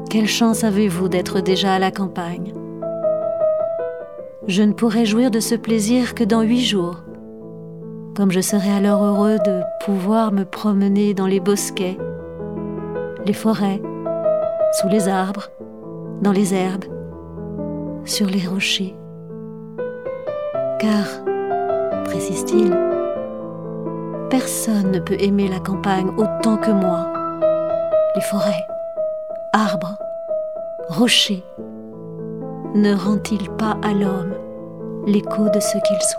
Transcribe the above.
Quelle chance avez-vous d'être déjà à la campagne. Je ne pourrai jouir de ce plaisir que dans 8 jours, comme je serai alors heureux de pouvoir me promener dans les bosquets, les forêts, sous les arbres, dans les herbes, sur les rochers. Car, précise-t-il, personne ne peut aimer la campagne autant que moi. Les forêts, arbres, rochers, ne rend-il pas à l'homme l'écho de ce qu'il souhaite ?